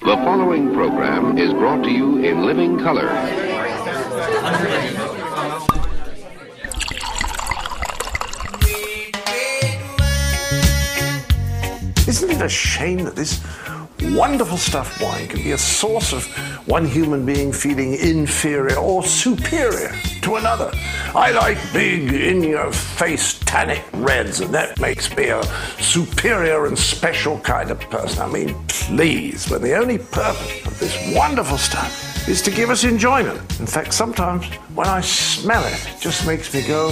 The following program is brought to you in living color. Isn't it a shame that this wonderful stuff wine can be a source of one human being feeling inferior or superior to another? I like big, in-your-face, tannic reds, and that makes me a superior and special kind of person. I mean, please, when the only purpose of this wonderful stuff is to give us enjoyment. In fact, sometimes when I smell it, it just makes me go,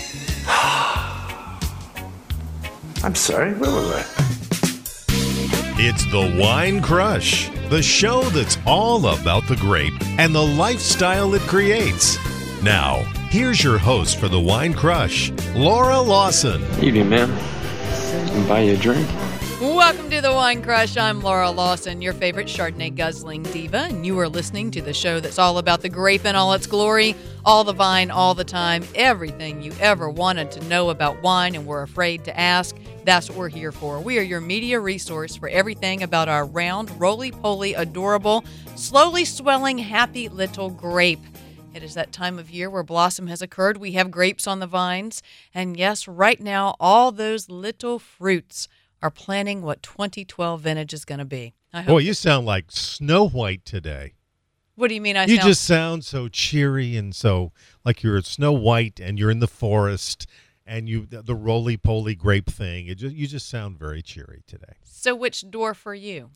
I'm sorry, where was I? It's the Wine Crush, the show that's all about the grape and the lifestyle it creates. Now, here's your host for the Wine Crush, Laura Lawson. Evening, ma'am. Can buy you a drink? Welcome to the Wine Crush. I'm Laura Lawson, your favorite Chardonnay guzzling diva, and you are listening to the show that's all about the grape in all its glory, all the vine, all the time, everything you ever wanted to know about wine and were afraid to ask. That's what we're here for. We are your media resource for everything about our round, roly-poly, adorable, slowly swelling, happy little grape. It is that time of year where blossom has occurred. We have grapes on the vines. And yes, right now, all those little fruits are planning what 2012 vintage is going to be. Boy, you sound like Snow White today. What do you mean You just sound so cheery and so like you're Snow White and you're in the forest and the roly-poly grape thing. You just sound very cheery today. So which dwarf for you?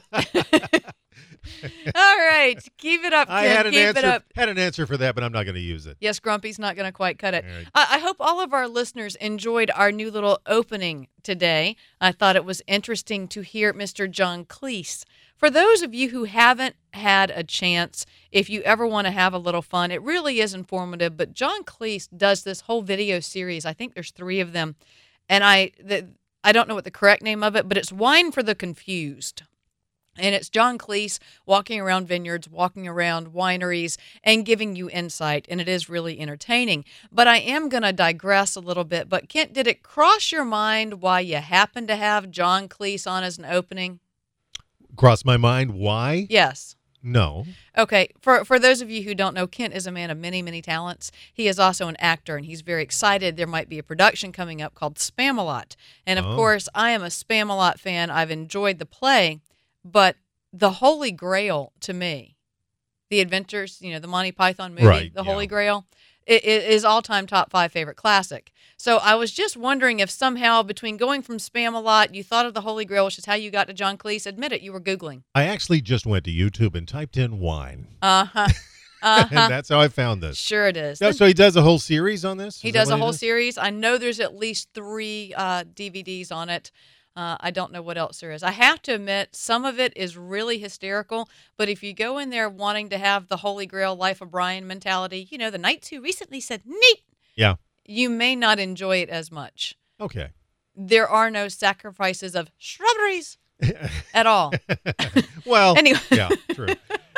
All right. Keep it up, Ken. I had Keep an answer for that, but I'm not going to use it. Yes, Grumpy's not going to quite cut it. Right. I hope all of our listeners enjoyed our new little opening today. I thought it was interesting to hear Mr. John Cleese. For those of you who haven't had a chance, if you ever want to have a little fun, it really is informative. But John Cleese does this whole video series. I think there's 3 of them. And I don't know what the correct name of it, but it's Wine for the Confused. And it's John Cleese walking around vineyards, walking around wineries, and giving you insight. And it is really entertaining. But I am going to digress a little bit. But Kent, did it cross your mind why you happen to have John Cleese on as an opening? Cross my mind. Why? Yes. No. Okay. For those of you who don't know, Kent is a man of many, many talents. He is also an actor, and he's very excited. There might be a production coming up called Spamalot. And, of course, I am a Spamalot fan. I've enjoyed the play. But the Holy Grail, to me, the Adventures, the Monty Python movie, right, The Holy Grail, it is all-time top 5 favorite classic. So I was just wondering if somehow between going from Spamalot, you thought of The Holy Grail, which is how you got to John Cleese. Admit it, you were Googling. I actually just went to YouTube and typed in wine. Uh-huh. And that's how I found this. Sure it is. So he does a whole series on this? He does a whole series. I know there's at least 3 DVDs on it. I don't know what else there is. I have to admit, some of it is really hysterical, but if you go in there wanting to have the Holy Grail Life of Brian mentality, the knights who recently said, neat, yeah, you may not enjoy it as much. Okay. There are no sacrifices of shrubberies at all. Well, anyway. Yeah, true.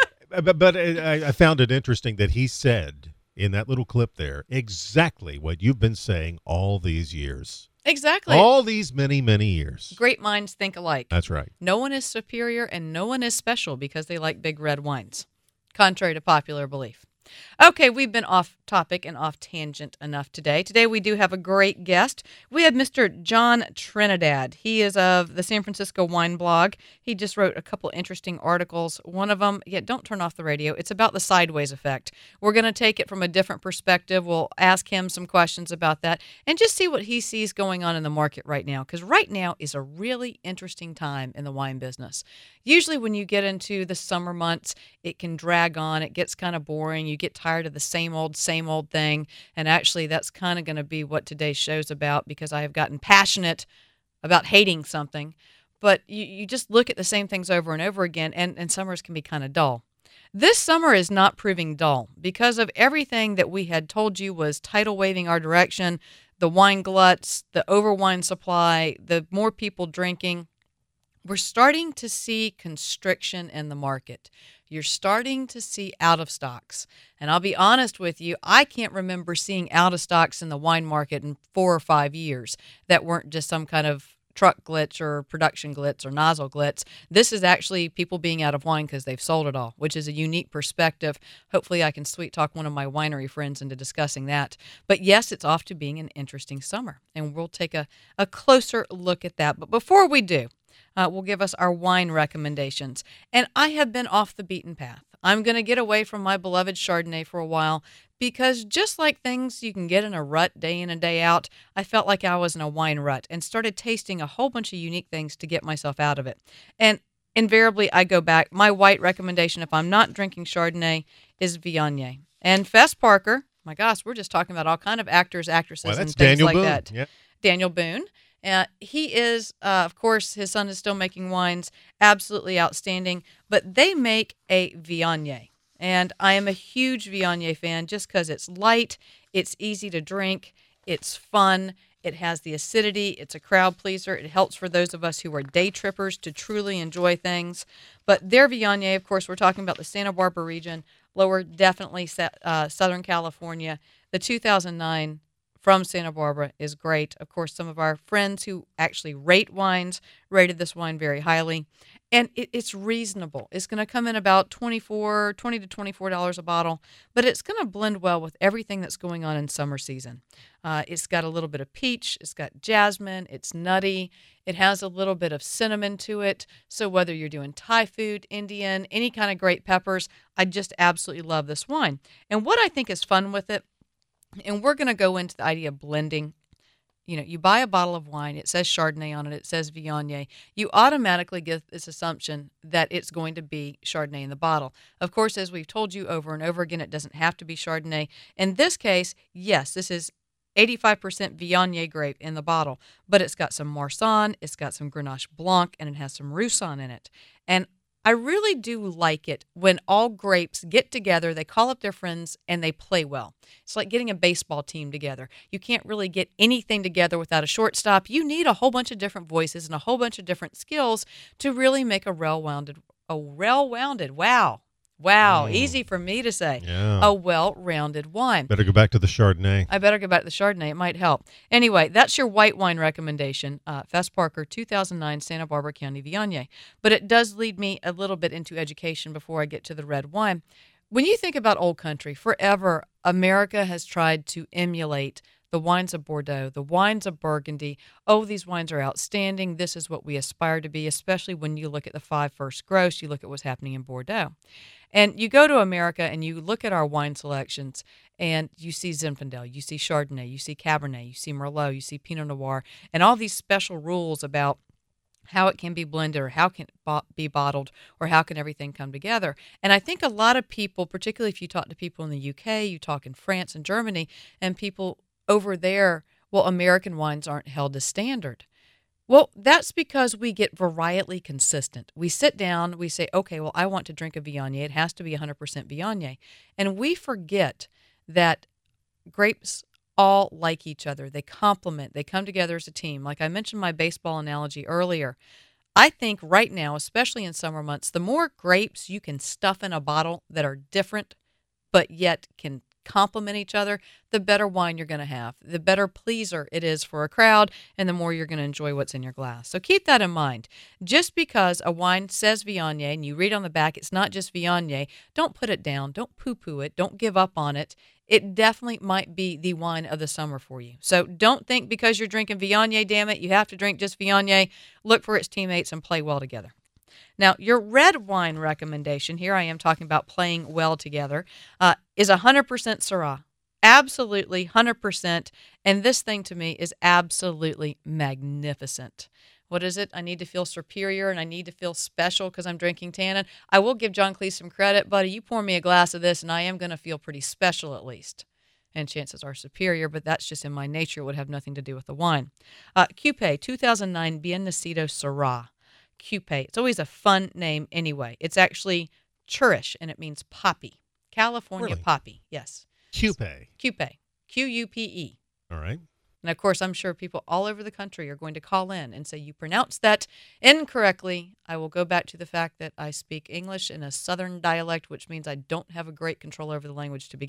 But I found it interesting that he said in that little clip there exactly what you've been saying all these years. Exactly. All these many, many years. Great minds think alike. That's right. No one is superior and no one is special because they like big red wines, contrary to popular belief. Okay, we've been off topic and off tangent enough today. Today we do have a great guest. We have Mr. John Trinidad. He is of the San Francisco Wine Blog. He just wrote a couple interesting articles. One of them, don't turn off the radio. It's about the sideways effect. We're going to take it from a different perspective. We'll ask him some questions about that and just see what he sees going on in the market right now. Because right now is a really interesting time in the wine business. Usually when you get into the summer months, it can drag on. It gets kind of boring. You get tired of the same old thing. And actually, that's kind of going to be what today's show's about because I have gotten passionate about hating something. But you just look at the same things over and over again, and summers can be kind of dull. This summer is not proving dull because of everything that we had told you was tidal waving our direction, the wine gluts, the over wine supply, the more people drinking. We're starting to see constriction in the market. You're starting to see out of stocks. And I'll be honest with you, I can't remember seeing out of stocks in the wine market in 4 or 5 years that weren't just some kind of truck glitch or production glitz or nozzle glitz. This is actually people being out of wine because they've sold it all, which is a unique perspective. Hopefully I can sweet talk one of my winery friends into discussing that. But yes, it's off to being an interesting summer, and we'll take a closer look at that. But before we do, we'll give us our wine recommendations. And I have been off the beaten path. I'm going to get away from my beloved Chardonnay for a while because just like things you can get in a rut day in and day out, I felt like I was in a wine rut and started tasting a whole bunch of unique things to get myself out of it. And invariably, I go back. My white recommendation, if I'm not drinking Chardonnay, is Viognier. And Fess Parker, my gosh, we're just talking about all kind of actors, actresses, and things Daniel like Boone. that. Yeah. Daniel Boone. He is, of course, his son is still making wines, absolutely outstanding, but they make a Viognier. And I am a huge Viognier fan just because it's light, it's easy to drink, it's fun, it has the acidity, it's a crowd pleaser, it helps for those of us who are day trippers to truly enjoy things. But their Viognier, of course, we're talking about the Santa Barbara region, lower, definitely Southern California. The 2009 from Santa Barbara is great. Of course, some of our friends who actually rate wines rated this wine very highly. And it's reasonable. It's going to come in about $20 to $24 a bottle, but it's going to blend well with everything that's going on in summer season. It's got a little bit of peach. It's got jasmine. It's nutty. It has a little bit of cinnamon to it. So whether you're doing Thai food, Indian, any kind of great peppers, I just absolutely love this wine. And what I think is fun with it, and we're going to go into the idea of blending. You know, you buy a bottle of wine, it says Chardonnay on it, it says Viognier. You automatically get this assumption that it's going to be Chardonnay in the bottle. Of course, as we've told you over and over again, it doesn't have to be Chardonnay. In this case, yes, this is 85% Viognier grape in the bottle, but it's got some Marsanne, it's got some Grenache Blanc, and it has some Roussanne in it. And I really do like it when all grapes get together, they call up their friends, and they play well. It's like getting a baseball team together. You can't really get anything together without a shortstop. You need a whole bunch of different voices and a whole bunch of different skills to really make a well-rounded, wow, easy for me to say, a well-rounded wine. Better go back to the Chardonnay. I better go back to the Chardonnay. It might help. Anyway, that's your white wine recommendation, Fess Parker, 2009 Santa Barbara County Viognier. But it does lead me a little bit into education before I get to the red wine. When you think about old country, forever, America has tried to emulate the wines of Bordeaux, the wines of Burgundy. Oh, these wines are outstanding. This is what we aspire to be, especially when you look at the 5 first gross, you look at what's happening in Bordeaux. And you go to America and you look at our wine selections and you see Zinfandel, you see Chardonnay, you see Cabernet, you see Merlot, you see Pinot Noir, and all these special rules about how it can be blended or how can it be bottled or how can everything come together. And I think a lot of people, particularly if you talk to people in the UK, you talk in France and Germany, and people over there, well, American wines aren't held as standard. Well, that's because we get varietally consistent. We sit down, we say, okay, well, I want to drink a Viognier. It has to be 100% Viognier. And we forget that grapes all like each other. They complement. They come together as a team. Like I mentioned my baseball analogy earlier. I think right now, especially in summer months, the more grapes you can stuff in a bottle that are different but yet can complement each other, the better wine you're going to have, the better pleaser it is for a crowd, and the more you're going to enjoy what's in your glass. So keep that in mind. Just because a wine says Viognier and you read on the back it's not just Viognier, don't put it down, don't poo-poo it, don't give up on it. It definitely might be the wine of the summer for you. So don't think because you're drinking Viognier, damn it, you have to drink just Viognier. Look for its teammates and play well together. Now, your red wine recommendation, here I am talking about playing well together, is 100% Syrah. Absolutely 100%. And this thing to me is absolutely magnificent. What is it? I need to feel superior and I need to feel special because I'm drinking tannin. I will give John Cleese some credit, buddy. You pour me a glass of this and I am going to feel pretty special at least. And chances are superior, but that's just in my nature. It would have nothing to do with the wine. Cupé, 2009 Bien Nacido Syrah. Cupé. It's always a fun name anyway. It's actually churrish, and it means poppy. California Really? poppy, yes. Cupé. Cupé. Q-U-P-E. All right. And, of course, I'm sure people all over the country are going to call in and say, you pronounced that incorrectly. I will go back to the fact that I speak English in a southern dialect, which means I don't have a great control over the language to begin with.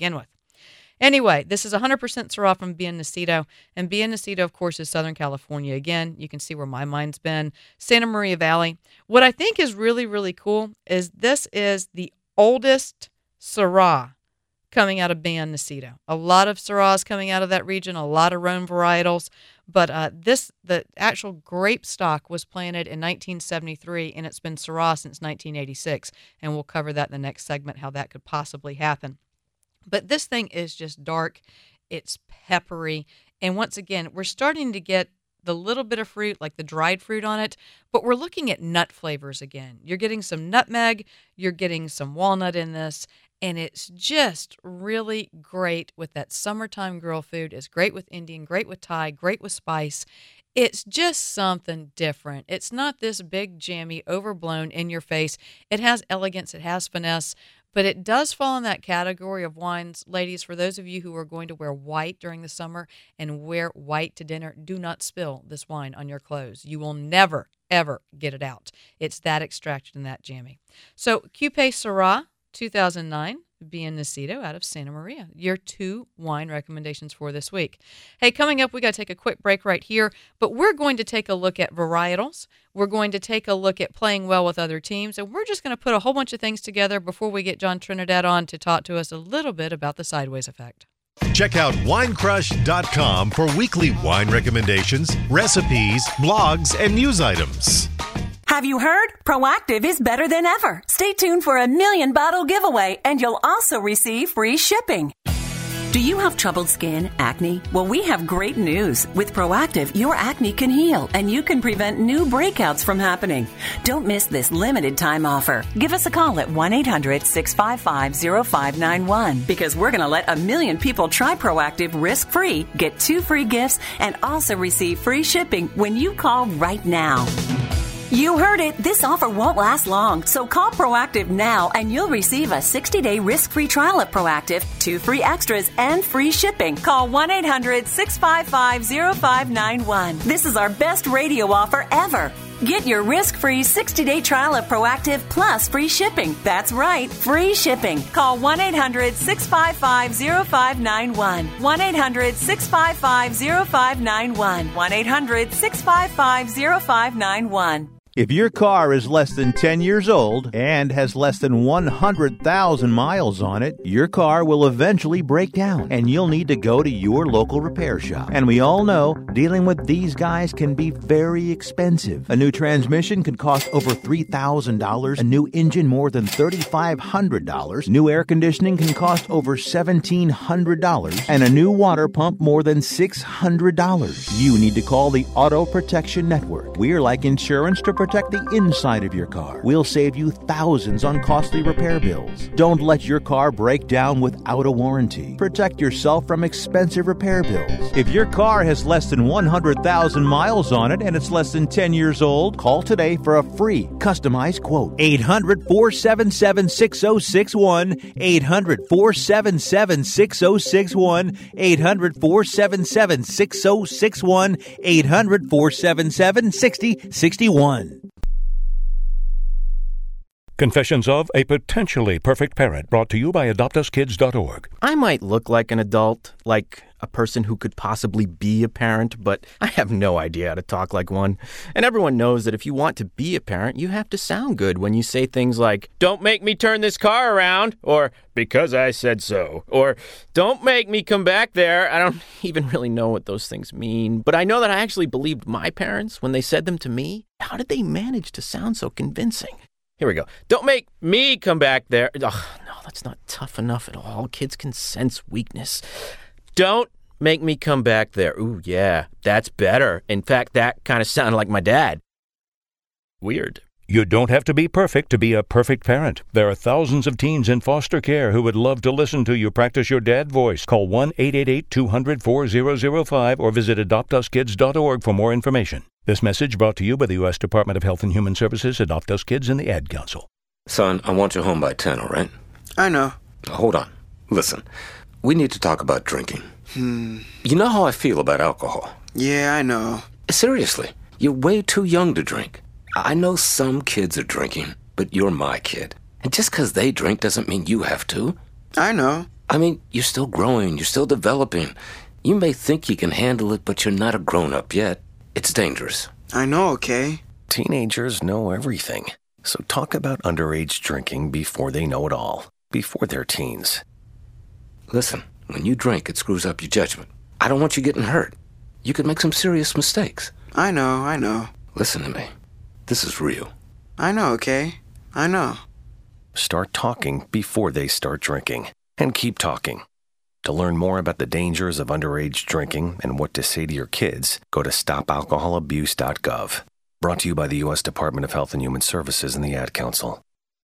Anyway, this is 100% Syrah from Bien Nacido. And Bien Nacido, of course, is Southern California. Again, you can see where my mind's been. Santa Maria Valley. What I think is really, really cool is this is the oldest Syrah coming out of Bien Nacido. A lot of Syrahs coming out of that region, a lot of Rhone varietals. But the actual grape stock was planted in 1973, and it's been Syrah since 1986. And we'll cover that in the next segment, how that could possibly happen. But this thing is just dark. It's peppery. And once again, we're starting to get the little bit of fruit, like the dried fruit on it, but we're looking at nut flavors again. You're getting some nutmeg, you're getting some walnut in this, and it's just really great with that summertime grill food. It's great with Indian, great with Thai, great with spice. It's just something different. It's not this big, jammy, overblown, in your face. It has elegance, it has finesse, but it does fall in that category of wines. Ladies, for those of you who are going to wear white during the summer and wear white to dinner, do not spill this wine on your clothes. You will never, ever get it out. It's that extracted and that jammy. So, Cupé Syrah, 2009, Bien Nacido out of Santa Maria. Your 2 wine recommendations for this week. Hey, coming up, we got to take a quick break right here, but we're going to take a look at varietals. We're going to take a look at playing well with other teams, and we're just going to put a whole bunch of things together before we get John Trinidad on to talk to us a little bit about the sideways effect. Check out winecrush.com for weekly wine recommendations, recipes, blogs, and news items. Have you heard? Proactiv is better than ever. Stay tuned for a 1,000,000 bottle giveaway, and you'll also receive free shipping. Do you have troubled skin, acne? Well, we have great news. With Proactiv, your acne can heal, and you can prevent new breakouts from happening. Don't miss this limited time offer. Give us a call at 1-800-655-0591 because we're going to let 1,000,000 people try Proactiv risk-free, get 2 free gifts, and also receive free shipping when you call right now. You heard it. This offer won't last long. So call Proactiv now and you'll receive a 60-day risk-free trial at Proactiv, 2 free extras, and free shipping. Call 1-800-655-0591. This is our best radio offer ever. Get your risk-free 60-day trial of Proactiv plus free shipping. That's right, free shipping. Call 1-800-655-0591. 1-800-655-0591. 1-800-655-0591. If your car is less than 10 years old and has less than 100,000 miles on it, your car will eventually break down and you'll need to go to your local repair shop. And we all know dealing with these guys can be very expensive. A new transmission can cost over $3,000, a new engine more than $3,500, new air conditioning can cost over $1,700, and a new water pump more than $600. You need to call the Auto Protection Network. We're like insurance to protect the inside of your car. We'll save you thousands on costly repair bills. Don't let your car break down without a warranty. Protect yourself from expensive repair bills. If your car has less than 100,000 miles on it and it's less than 10 years old, call today for a free customized quote. 800-477-6061. 800-477-6061. 800-477-6061. 800-477-6061. Confessions of a Potentially Perfect Parent, brought to you by AdoptUsKids.org. I might look like an adult, like a person who could possibly be a parent, but I have no idea how to talk like one. And everyone knows that if you want to be a parent, you have to sound good when you say things like, "Don't make me turn this car around," or "because I said so," or "don't make me come back there." I don't even really know what those things mean, but I know that I actually believed my parents when they said them to me. How did they manage to sound so convincing? Here we go. "Don't make me come back there." Ugh, no, that's not tough enough at all. Kids can sense weakness. "Don't make me come back there." Ooh, yeah, that's better. In fact, that kind of sounded like my dad. Weird. You don't have to be perfect to be a perfect parent. There are thousands of teens in foster care who would love to listen to you practice your dad voice. Call 1-888-200-4005 or visit AdoptUsKids.org for more information. This message brought to you by the U.S. Department of Health and Human Services, Adopt Us Kids, and the Ad Council. Son, I want you home by 10, all right? I know. Hold on. Listen, we need to talk about drinking. You know how I feel about alcohol. Yeah, I know. Seriously, you're way too young to drink. I know some kids are drinking, but you're my kid. And just because they drink doesn't mean you have to. I know. I mean, you're still growing, you're still developing. You may think you can handle it, but you're not a grown-up yet. It's dangerous. I know, okay? Teenagers know everything. So talk about underage drinking before they know it all, before they're teens. Listen, when you drink, it screws up your judgment. I don't want you getting hurt. You could make some serious mistakes. I know. Listen to me. This is real. I know, okay? I know. Start talking before they start drinking, and keep talking. To learn more about the dangers of underage drinking and what to say to your kids, go to stopalcoholabuse.gov. Brought to you by the U.S. Department of Health and Human Services and the Ad Council.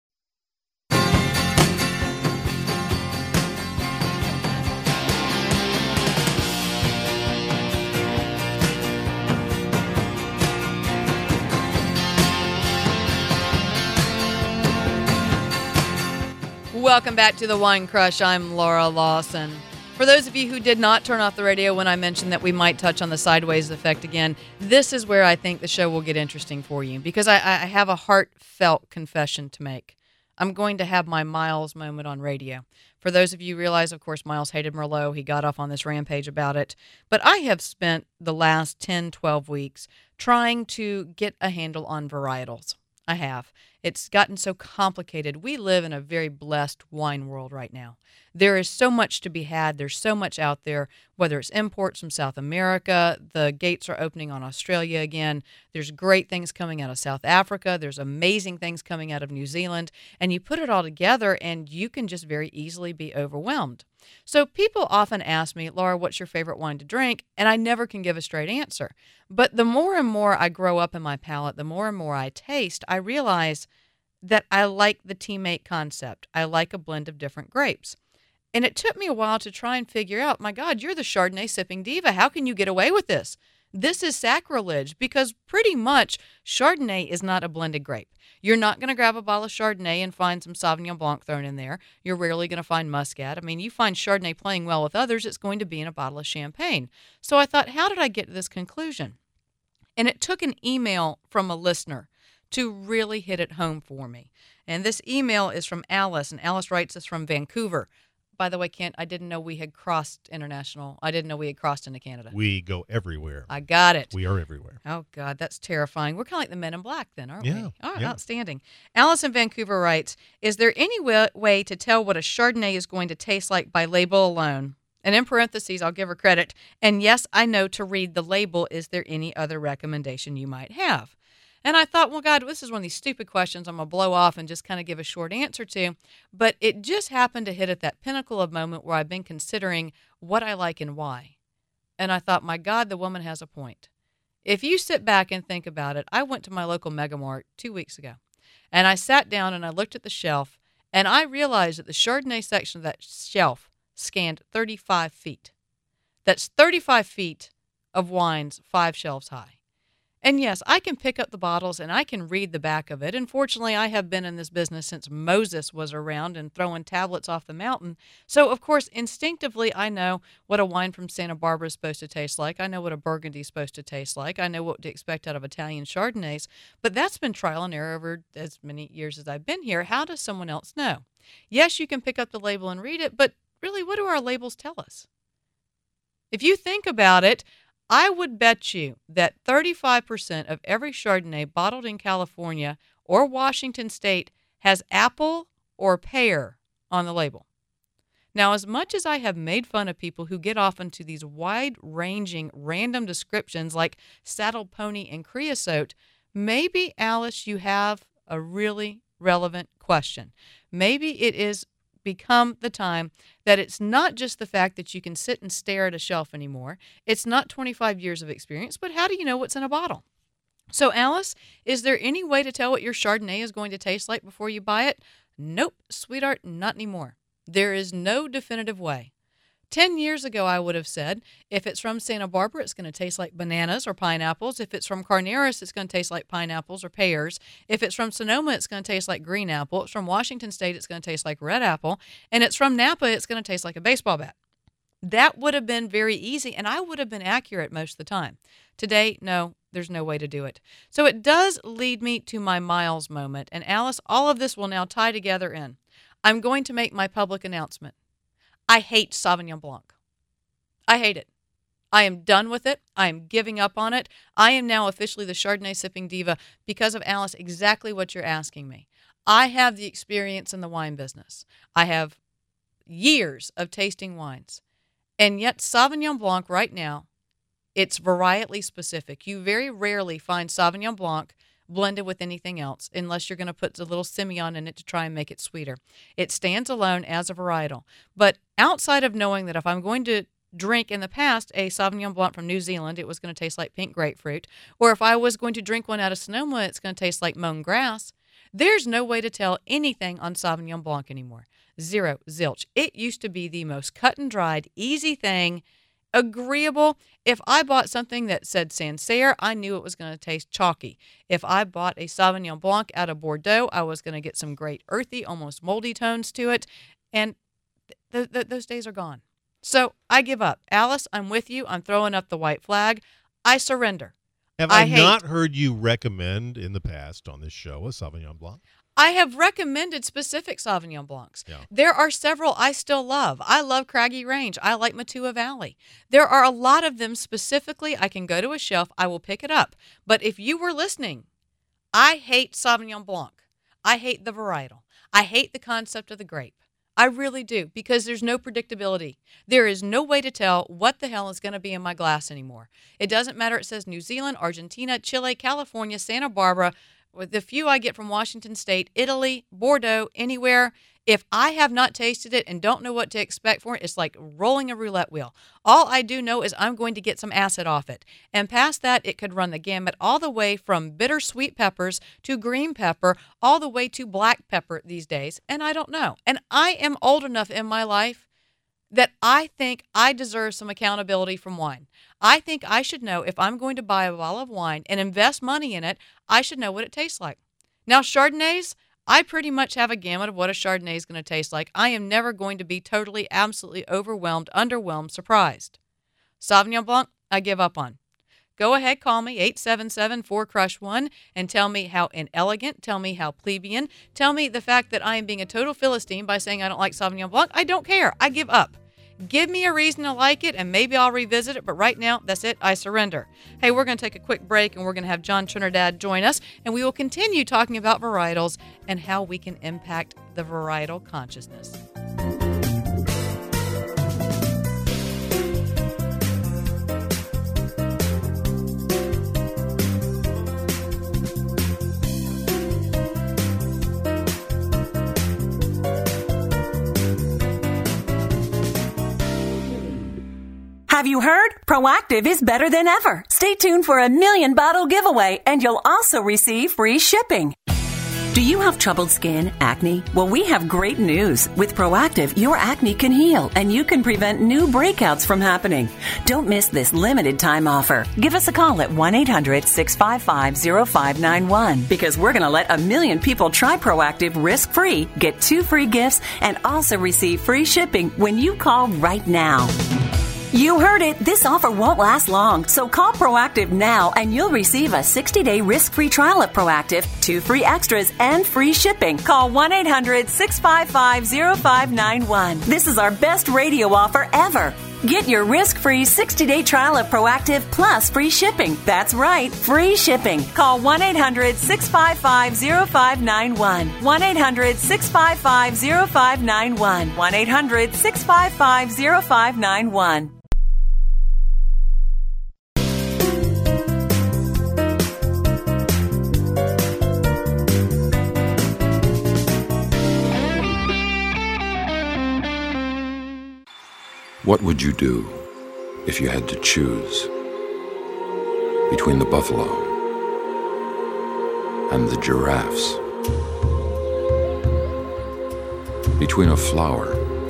Welcome back to the Wine Crush. I'm Laura Lawson. For those of you who did not turn off the radio when I mentioned that we might touch on the sideways effect again, this is where I think the show will get interesting for you, because I have a heartfelt confession to make. I'm going to have my Miles moment on radio. For those of you who realize, of course, Miles hated Merlot. He got off on this rampage about it. But I have spent the last 10, 12 weeks trying to get a handle on varietals. I have. It's gotten so complicated. We live in a very blessed wine world right now. There is so much to be had. There's so much out there, whether it's imports from South America. The gates are opening on Australia again. There's great things coming out of South Africa. There's amazing things coming out of New Zealand. And you put it all together, and you can just very easily be overwhelmed. So people often ask me, Laura, what's your favorite wine to drink? And I never can give a straight answer. But the more and more I grow up in my palate, the more and more I taste, I realize that I like the teammate concept. I like a blend of different grapes. And it took me a while to try and figure out, my God, you're the Chardonnay sipping diva. How can you get away with this? This is sacrilege, because pretty much Chardonnay is not a blended grape. You're not going to grab a bottle of Chardonnay and find some Sauvignon Blanc thrown in there. You're rarely going to find Muscat. I mean, you find Chardonnay playing well with others, it's going to be in a bottle of champagne. So I thought, how did I get to this conclusion? And it took an email from a listener to really hit it home for me. And this email is from Alice, and Alice writes us from Vancouver. By the way, Kent, I didn't know we had crossed international. I didn't know we had crossed into Canada. We go everywhere. I got it. We are everywhere. Oh, God, that's terrifying. We're kind of like the Men in Black then, aren't we? Yeah. Oh, yeah. Outstanding. Alice in Vancouver writes, is there any way to tell what a Chardonnay is going to taste like by label alone? And in parentheses, I'll give her credit. And yes, I know to read the label. Is there any other recommendation you might have? And I thought, well, God, this is one of these stupid questions I'm going to blow off and just kind of give a short answer to. But it just happened to hit at that pinnacle of moment where I've been considering what I like and why. And I thought, my God, the woman has a point. If you sit back and think about it, I went to my local Mega Mart 2 weeks ago. And I sat down and I looked at the shelf. And I realized that the Chardonnay section of that shelf scanned 35 feet. That's 35 feet of wines 5 shelves high. And yes, I can pick up the bottles and I can read the back of it. And fortunately, I have been in this business since Moses was around and throwing tablets off the mountain. So, of course, instinctively, I know what a wine from Santa Barbara is supposed to taste like. I know what a Burgundy is supposed to taste like. I know what to expect out of Italian Chardonnays. But that's been trial and error over as many years as I've been here. How does someone else know? Yes, you can pick up the label and read it, but really, what do our labels tell us? If you think about it, I would bet you that 35% of every Chardonnay bottled in California or Washington State has apple or pear on the label. Now, as much as I have made fun of people who get off into these wide-ranging random descriptions like saddle pony and creosote, maybe, Alice, you have a really relevant question. Maybe it is become the time that it's not just the fact that you can sit and stare at a shelf anymore. It's not 25 years of experience, but how do you know what's in a bottle? So, Alice, is there any way to tell what your Chardonnay is going to taste like before you buy it? Nope, sweetheart, not anymore. There is no definitive way. 10 years ago, I would have said, if it's from Santa Barbara, it's going to taste like bananas or pineapples. If it's from Carneros, it's going to taste like pineapples or pears. If it's from Sonoma, it's going to taste like green apple. If it's from Washington State, it's going to taste like red apple. And it's from Napa, it's going to taste like a baseball bat. That would have been very easy, and I would have been accurate most of the time. Today, no, there's no way to do it. So it does lead me to my Miles moment. And Alice, all of this will now tie together in. I'm going to make my public announcement. I hate Sauvignon Blanc. I hate it. I am done with it. I am giving up on it. I am now officially the Chardonnay sipping diva because of, Alice, exactly what you're asking me. I have the experience in the wine business. I have years of tasting wines. And yet Sauvignon Blanc right now, it's varietally specific. You very rarely find Sauvignon Blanc blended with anything else unless you're going to put a little Semillon in it to try and make it sweeter. It stands alone as a varietal. But outside of knowing that if I'm going to drink in the past a Sauvignon Blanc from New Zealand, it was going to taste like pink grapefruit, or if I was going to drink one out of Sonoma, it's going to taste like mown grass, there's no way to tell anything on Sauvignon Blanc anymore. Zero, zilch. It used to be the most cut and dried, easy thing, agreeable. If I bought something that said Sancerre, I knew it was going to taste chalky. If I bought a Sauvignon Blanc out of Bordeaux, I was going to get some great earthy, almost moldy tones to it, and those days are gone. So I give up. Alice, I'm with you. I'm throwing up the white flag. I surrender. Have I not heard you recommend in the past on this show a Sauvignon Blanc? I have recommended specific Sauvignon Blancs. Yeah. There are several I still love. I love Craggy Range. I like Matua Valley. There are a lot of them specifically. I can go to a shelf. I will pick it up. But if you were listening, I hate Sauvignon Blanc. I hate the varietal. I hate the concept of the grape. I really do, because there's no predictability. There is no way to tell what the hell is going to be in my glass anymore. It doesn't matter. It says New Zealand, Argentina, Chile, California, Santa Barbara, with the few I get from Washington State, Italy, Bordeaux, anywhere. If I have not tasted it and don't know what to expect for it, it's like rolling a roulette wheel. All I do know is I'm going to get some acid off it. And past that, it could run the gamut all the way from bitter sweet peppers to green pepper, all the way to black pepper these days. And I don't know. And I am old enough in my life that I think I deserve some accountability from wine. I think I should know if I'm going to buy a bottle of wine and invest money in it, I should know what it tastes like. Now, Chardonnays, I pretty much have a gamut of what a Chardonnay is going to taste like. I am never going to be totally, absolutely overwhelmed, underwhelmed, surprised. Sauvignon Blanc, I give up on. Go ahead, call me, 877-4CRUSH-1, and tell me how inelegant, tell me how plebeian, tell me the fact that I am being a total Philistine by saying I don't like Sauvignon Blanc. I don't care. I give up. Give me a reason to like it, and maybe I'll revisit it, but right now, that's it. I surrender. Hey, we're going to take a quick break, and we're going to have John Trinidad join us, and we will continue talking about varietals and how we can impact the varietal consciousness. Have you heard? Proactive is better than ever. Stay tuned for a 1,000,000 bottle giveaway, and you'll also receive free shipping. Do you have troubled skin, acne? Well, we have great news. With Proactive, your acne can heal, and you can prevent new breakouts from happening. Don't miss this limited time offer. Give us a call at 1-800-655-0591, because we're going to let 1,000,000 people try Proactive risk-free, get 2 free gifts, and also receive free shipping when you call right now. You heard it. This offer won't last long. So call Proactive now and you'll receive a 60-day risk-free trial of Proactive, 2 free extras, and free shipping. Call 1-800-655-0591. This is our best radio offer ever. Get your risk-free 60-day trial of Proactive plus free shipping. That's right, free shipping. Call 1-800-655-0591. 1-800-655-0591. 1-800-655-0591. What would you do if you had to choose between the buffalo and the giraffes? Between a flower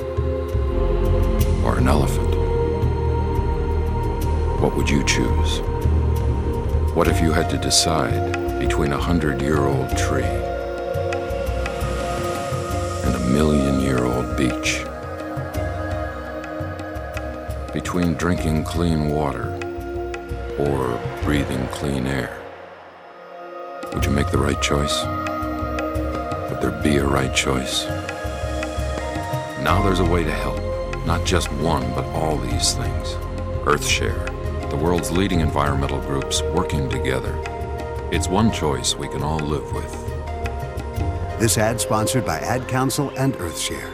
or an elephant? What would you choose? What if you had to decide between a 100-year-old tree and a 1,000,000-year-old beach? Between drinking clean water or breathing clean air? Would you make the right choice? Would there be a right choice? Now there's a way to help. Not just one, but all these things. EarthShare, the world's leading environmental groups working together. It's one choice we can all live with. This ad sponsored by Ad Council and EarthShare.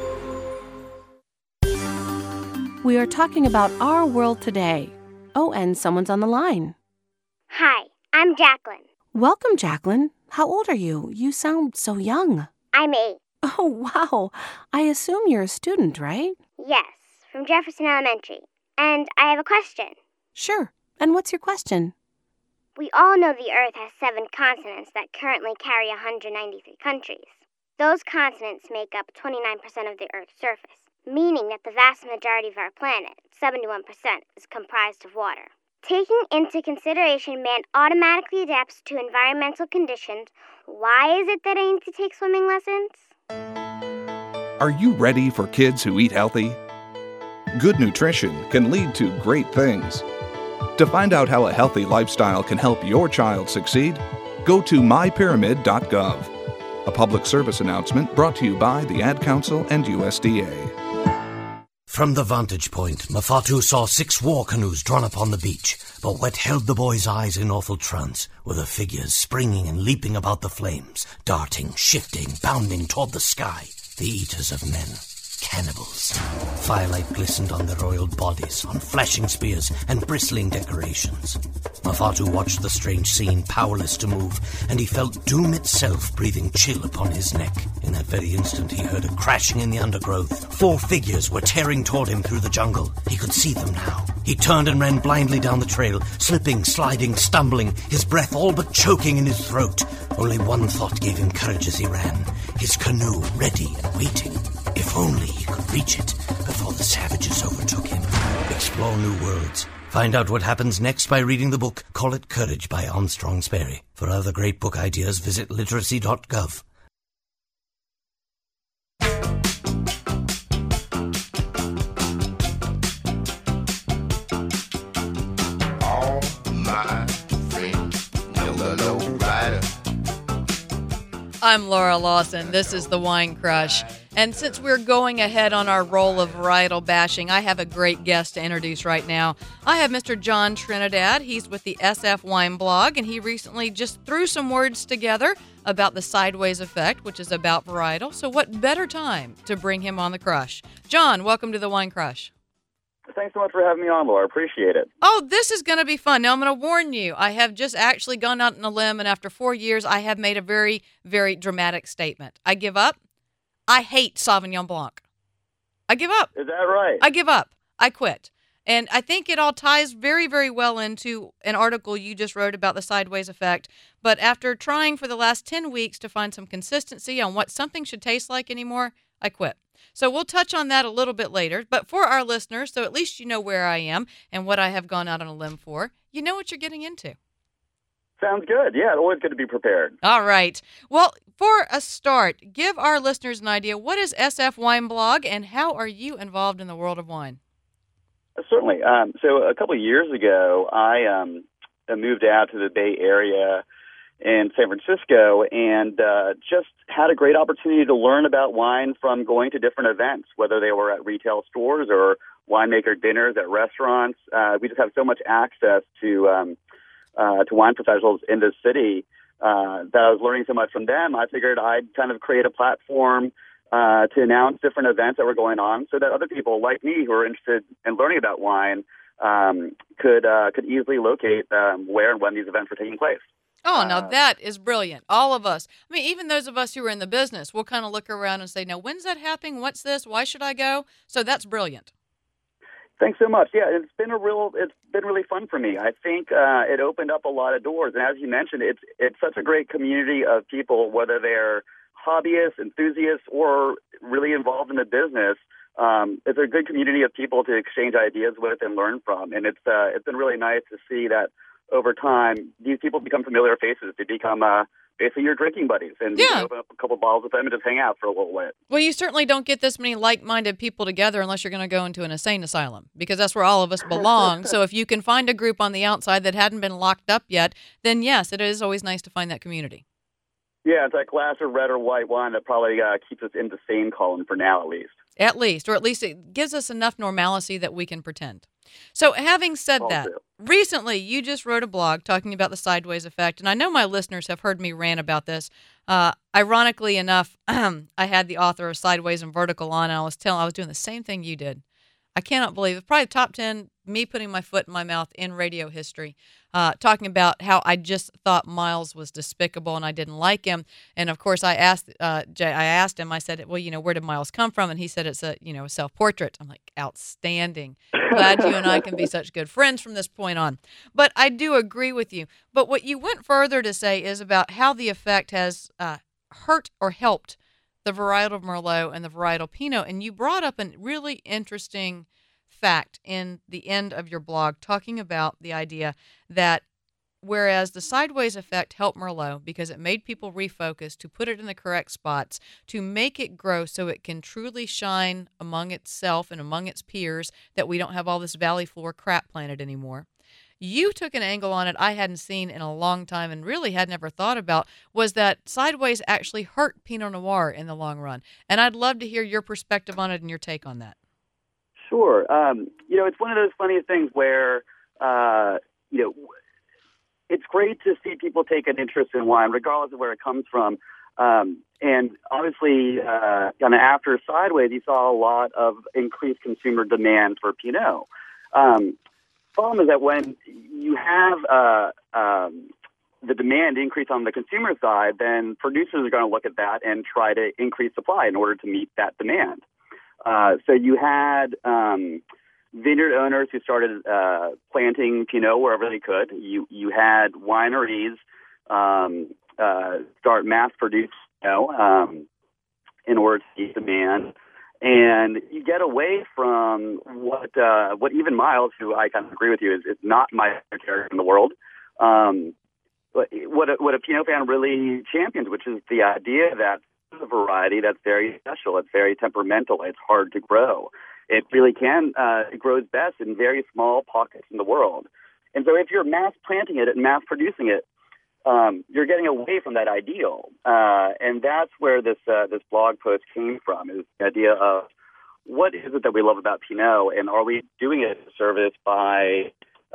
We are talking about our world today. Oh, and someone's on the line. Hi, I'm Jacqueline. Welcome, Jacqueline. How old are you? You sound so young. I'm 8. Oh, wow. I assume you're a student, right? Yes, from Jefferson Elementary. And I have a question. Sure. And what's your question? We all know the Earth has 7 continents that currently carry 193 countries. Those continents make up 29% of the Earth's surface, meaning that the vast majority of our planet, 71%, is comprised of water. Taking into consideration man automatically adapts to environmental conditions, why is it that I need to take swimming lessons? Are you ready for kids who eat healthy? Good nutrition can lead to great things. To find out how a healthy lifestyle can help your child succeed, go to mypyramid.gov. A public service announcement brought to you by the Ad Council and USDA. From the vantage point, Mafatu saw 6 war canoes drawn up on the beach, but what held the boy's eyes in awful trance were the figures springing and leaping about the flames, darting, shifting, bounding toward the sky, the eaters of men. Cannibals. Firelight glistened on their oiled bodies, on flashing spears and bristling decorations. Mafatu watched the strange scene, powerless to move, and he felt doom itself breathing chill upon his neck. In that very instant, he heard a crashing in the undergrowth. 4 figures were tearing toward him through the jungle. He could see them now. He turned and ran blindly down the trail, slipping, sliding, stumbling, his breath all but choking in his throat. Only one thought gave him courage as he ran. His canoe ready and waiting. If only he could reach it before the savages overtook him. Explore new worlds. Find out what happens next by reading the book Call It Courage by Armstrong Sperry. For other great book ideas, visit literacy.gov. All my friends know the low rider. I'm Laura Lawson. This is The Wine Crush. And since we're going ahead on our roll of varietal bashing, I have a great guest to introduce right now. I have Mr. John Trinidad. He's with the SF Wine Blog, and he recently just threw some words together about the sideways effect, which is about varietal. So what better time to bring him on the crush? John, welcome to The Wine Crush. Thanks so much for having me on, Laura. Appreciate it. Oh, this is going to be fun. Now, I'm going to warn you. I have just actually gone out on a limb, and after 4 years, I have made a very, very dramatic statement. I give up. I hate Sauvignon Blanc. I give up. Is that right? I give up. I quit. And I think it all ties very, very well into an article you just wrote about the sideways effect. But after trying for the last 10 weeks to find some consistency on what something should taste like anymore, I quit. So we'll touch on that a little bit later. But for our listeners, so at least you know where I am and what I have gone out on a limb for, you know what you're getting into. Sounds good. Yeah, always good to be prepared. All right. Well, for a start, give our listeners an idea. What is SF Wine Blog, and how are you involved in the world of wine? Certainly. So a couple of years ago, I moved out to the Bay Area in San Francisco and just had a great opportunity to learn about wine from going to different events, whether they were at retail stores or winemaker dinners at restaurants. We just have so much access to wine professionals in the city that I was learning so much from them. I figured I'd kind of create a platform to announce different events that were going on so that other people like me who are interested in learning about wine could easily locate where and when these events were taking place. Oh, now that is brilliant. All of us. I mean, even those of us who are in the business, we'll kind of look around and say, now, when's that happening? What's this? Why should I go? So that's brilliant. Thanks so much. Yeah, it's been really fun for me. I think it opened up a lot of doors. And as you mentioned, it's such a great community of people, whether they're hobbyists, enthusiasts, or really involved in the business. It's a good community of people to exchange ideas with and learn from. And it's been really nice to see that over time, these people become familiar faces. They become basically your drinking buddies. And you can open up a couple bottles with them and just hang out for a little bit. Well, you certainly don't get this many like-minded people together unless you're going to go into an insane asylum, because that's where all of us belong. So if you can find a group on the outside that hadn't been locked up yet, then yes, it is always nice to find that community. Yeah, it's that glass of red or white wine that probably keeps us in the sane column for now, at least. Or at least it gives us enough normalcy that we can pretend. So having said that, recently you just wrote a blog talking about the sideways effect, and I know my listeners have heard me rant about this. Ironically enough, I had the author of Sideways and Vertical on, and I was doing the same thing you did. I cannot believe it. Probably top 10, me putting my foot in my mouth in radio history, talking about how I just thought Miles was despicable and I didn't like him. And of course, I asked him, I said, well, where did Miles come from? And he said it's a self-portrait. I'm like, outstanding. Glad you and I can be such good friends from this point on. But I do agree with you. But what you went further to say is about how the effect has hurt or helped the varietal Merlot and the varietal Pinot. And you brought up a really interesting fact in the end of your blog talking about the idea that whereas the sideways effect helped Merlot because it made people refocus, to put it in the correct spots, to make it grow so it can truly shine among itself and among its peers, that we don't have all this valley floor crap planted anymore. You took an angle on it I hadn't seen in a long time and really had never thought about, was that sideways actually hurt Pinot Noir in the long run. And I'd love to hear your perspective on it and your take on that. Sure. It's one of those funny things where, it's great to see people take an interest in wine, regardless of where it comes from. And obviously, kind of after Sideways, you saw a lot of increased consumer demand for Pinot. Problem is that when you have the demand increase on the consumer side, then producers are going to look at that and try to increase supply in order to meet that demand. So you had vineyard owners who started planting Pinot wherever they could. You had wineries start mass producing Pinot in order to meet demand. And you get away from what even Miles, who I kind of agree with you, is not my favorite character in the world. But what a Pinot fan really champions, which is the idea that it's a variety that's very special, it's very temperamental, it's hard to grow. It really it grows best in very small pockets in the world. And so if you're mass planting it and mass producing it, you're getting away from that ideal. And that's where this blog post came from, is the idea of what is it that we love about Pinot, and are we doing it a service by,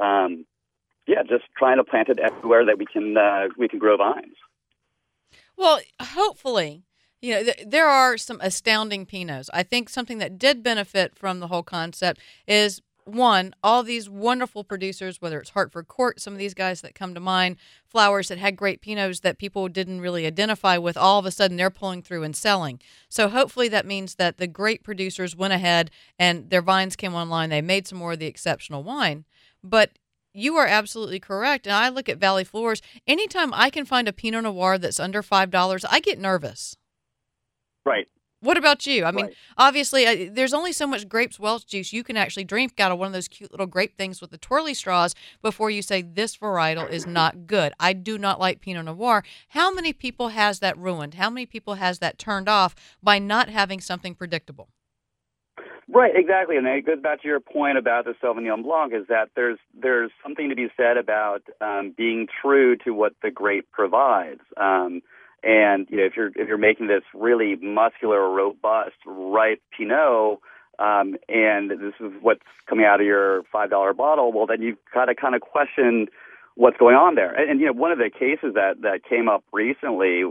just trying to plant it everywhere that we can grow vines. Well, hopefully, there are some astounding Pinots. I think something that did benefit from the whole concept is, one, all these wonderful producers, whether it's Hartford Court, some of these guys that come to mind, flowers that had great Pinots that people didn't really identify with, all of a sudden they're pulling through and selling. So hopefully that means that the great producers went ahead and their vines came online. They made some more of the exceptional wine. But you are absolutely correct. And I look at Valley Floors. Anytime I can find a Pinot Noir that's under $5, I get nervous. Right. What about you? I mean, obviously, there's only so much grapes Welch juice you can actually drink out of one of those cute little grape things with the twirly straws before you say this varietal is not good. I do not like Pinot Noir. How many people has that ruined? How many people has that turned off by not having something predictable? Right, exactly. And it goes back to your point about the Sauvignon Blanc, is that there's something to be said about being true to what the grape provides. And if you're making this really muscular, robust, ripe Pinot, and this is what's coming out of your $5 bottle, well, then you've got to kind of question what's going on there. And one of the cases that came up recently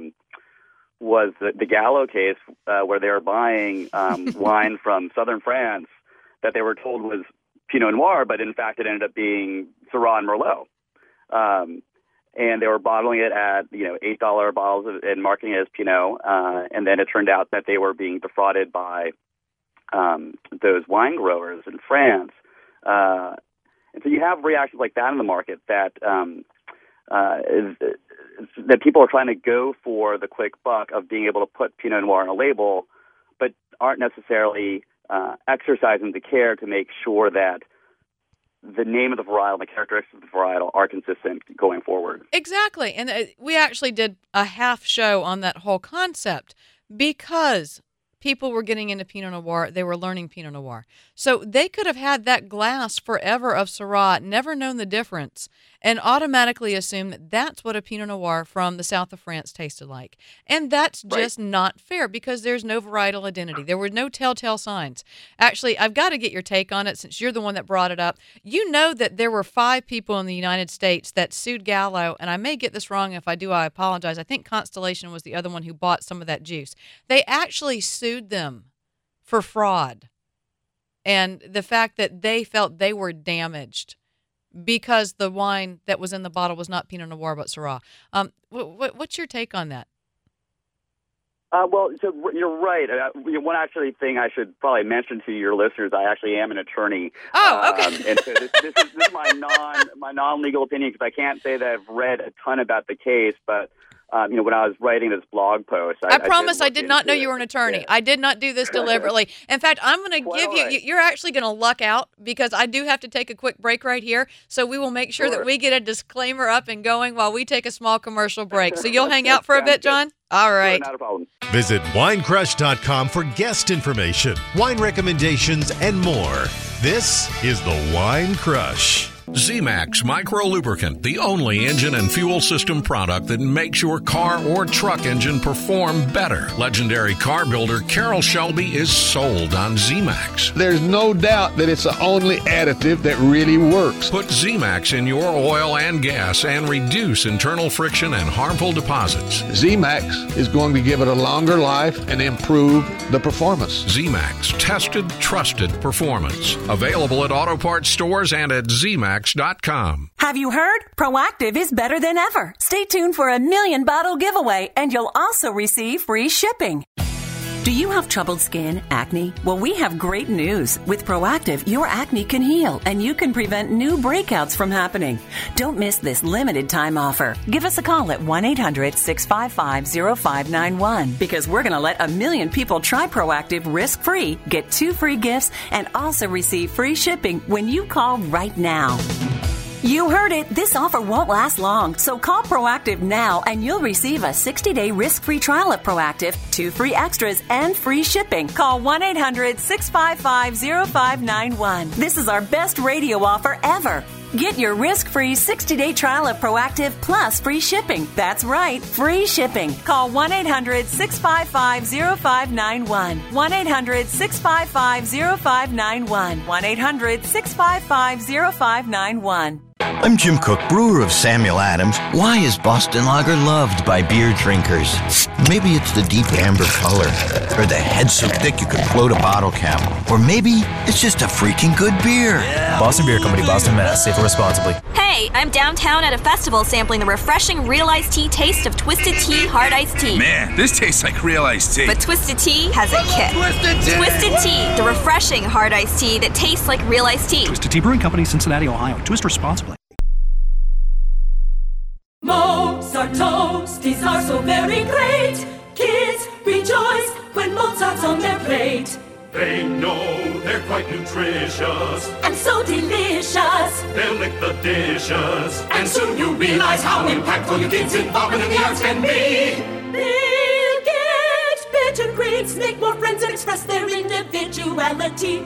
was the Gallo case, where they were buying wine from southern France that they were told was Pinot Noir, but in fact it ended up being Syrah and Merlot. And they were bottling it at $8 bottles and marketing it as Pinot, and then it turned out that they were being defrauded by those wine growers in France. And so you have reactions like that in the market that that people are trying to go for the quick buck of being able to put Pinot Noir on a label, but aren't necessarily exercising the care to make sure that the name of the varietal and the characteristics of the varietal are consistent going forward. Exactly. And we actually did a half show on that whole concept because people were getting into Pinot Noir. They were learning Pinot Noir. So they could have had that glass forever of Syrah, never known the difference. and automatically assume that that's what a Pinot Noir from the south of France tasted like. And that's just not fair because there's no varietal identity. There were no telltale signs. Actually, I've got to get your take on it since you're the one that brought it up. You know that there were 5 people in the United States that sued Gallo, and I may get this wrong. If I do, I apologize. I think Constellation was the other one who bought some of that juice. They actually sued them for fraud and the fact that they felt they were damaged because the wine that was in the bottle was not Pinot Noir but Syrah. What's your take on that? Well, so you're right. One actually thing I should probably mention to your listeners, I actually am an attorney. Oh, okay. And so this is my non-legal opinion because I can't say that I've read a ton about the case, but when I was writing this blog post, I promise I did not know you were an attorney. Yeah. I did not do this deliberately. In fact, I'm going to give you're actually going to luck out because I do have to take a quick break right here. So we will make sure that we get a disclaimer up and going while we take a small commercial break. So you'll hang out for a bit, John? All right. Not a problem. Visit winecrush.com for guest information, wine recommendations, and more. This is the Wine Crush. Z-Max Micro Lubricant, the only engine and fuel system product that makes your car or truck engine perform better. Legendary car builder Carroll Shelby is sold on Z-Max. There's no doubt that it's the only additive that really works. Put Z-Max in your oil and gas and reduce internal friction and harmful deposits. Z-Max is going to give it a longer life and improve the performance. Z-Max, tested, trusted performance. Available at auto parts stores and at ZMax.com. Have you heard? Proactive is better than ever. Stay tuned for a 1 million bottle giveaway, and you'll also receive free shipping. Do you have troubled skin, acne? Well, we have great news. With Proactive, your acne can heal, and you can prevent new breakouts from happening. Don't miss this limited time offer. Give us a call at 1-800-655-0591 because we're going to let 1 million people try Proactive risk-free, get 2 free gifts, and also receive free shipping when you call right now. You heard it. This offer won't last long. So call Proactive now and you'll receive a 60-day risk-free trial of Proactive, 2 free extras, and free shipping. Call 1-800-655-0591. This is our best radio offer ever. Get your risk-free 60-day trial of Proactive plus free shipping. That's right, free shipping. Call 1-800-655-0591. 1-800-655-0591. 1-800-655-0591. I'm Jim Cook, brewer of Samuel Adams. Why is Boston Lager loved by beer drinkers? Maybe it's the deep amber color, or the head so thick you could float a bottle cap, or maybe it's just a freaking good beer. Boston Beer Company, Boston, Mass. Safe responsibly. Hey, I'm downtown at a festival sampling the refreshing Real Iced Tea taste of Twisted Tea Hard Iced Tea. Man, this tastes like Real Iced Tea. But Twisted Tea has a kick. Twisted Tea! Twisted Tea, the refreshing hard iced tea that tastes like Real Iced Tea. Twisted Tea Brewing Company, Cincinnati, Ohio. Twist responsibly. Mozart toasties are so very great. Kids rejoice when Mozart's on their plate. They know they're quite nutritious and so delicious. They'll lick the dishes, and soon you realize how impactful your kids' involvement in the arts can be. They'll get better grades, make more friends, and express their individuality.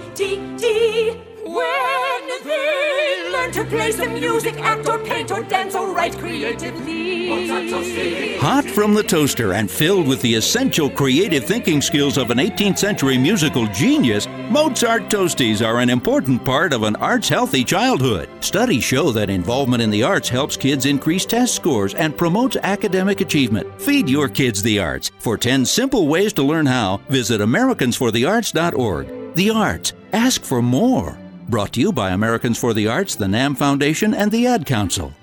When they learn to play some music, act or paint or dance or write creatively. Mozart toasties. Hot from the toaster and filled with the essential creative thinking skills of an 18th century musical genius, Mozart toasties are an important part of an arts-healthy childhood. Studies show that involvement in the arts helps kids increase test scores and promotes academic achievement. Feed your kids the arts. For 10 simple ways to learn how, visit AmericansForTheArts.org. The arts. Ask for more. Brought to you by Americans for the Arts, the NAM Foundation, and the Ad Council.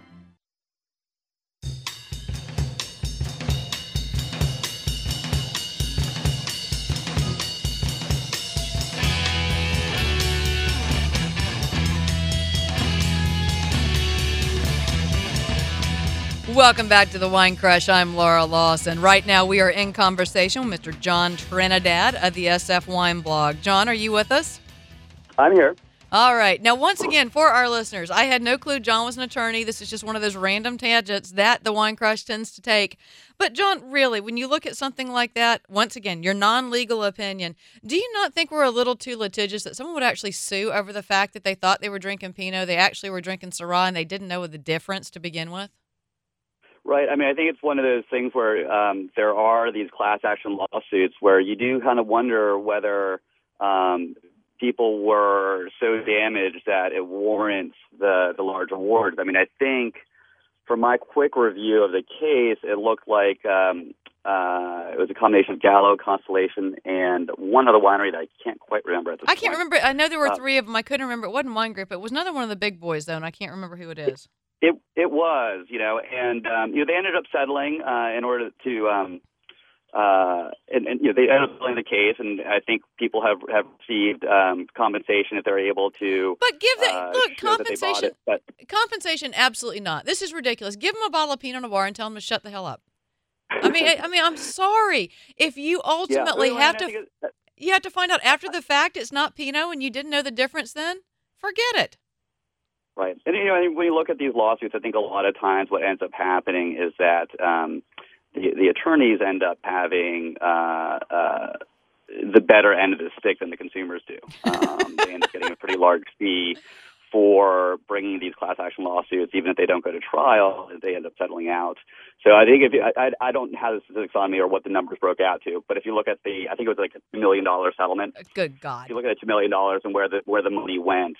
Welcome back to the Wine Crush. I'm Laura Lawson. Right now we are in conversation with Mr. John Trinidad of the SF Wine Blog. John, are you with us? I'm here. All right. Now, once again, for our listeners, I had no clue John was an attorney. This is just one of those random tangents that the Wine Crush tends to take. But, John, really, when you look at something like that, once again, your non-legal opinion, do you not think we're a little too litigious that someone would actually sue over the fact that they thought they were drinking Pinot, they actually were drinking Syrah, and they didn't know the difference to begin with? Right. I mean, I think it's one of those things where there are these class action lawsuits where you do kind of wonder whether people were so damaged that it warrants the large awards. I mean, I think from my quick review of the case, it looked like it was a combination of Gallo, Constellation, and one other winery that I can't quite remember at this point. I can't remember. I know there were three of them. I couldn't remember. It wasn't Wine Group. It was another one of the big boys, though, and I can't remember who it is. It was, and they ended up settling in order to, and they ended up settling the case, and I think people have received compensation if they're able to. But give them look compensation. But compensation, absolutely not. This is ridiculous. Give them a bottle of Pinot Noir and tell them to shut the hell up. I mean, I'm sorry if you ultimately you have to find out after the fact it's not Pinot and you didn't know the difference. Then forget it. Right. And, when you look at these lawsuits, I think a lot of times what ends up happening is that the attorneys end up having the better end of the stick than the consumers do. They end up getting a pretty large fee for bringing these class action lawsuits, even if they don't go to trial, they end up settling out. So I think I don't have the statistics on me or what the numbers broke out to, but if you look at I think it was like a $2 million settlement. Good God. If you look at $2 million and where the money went,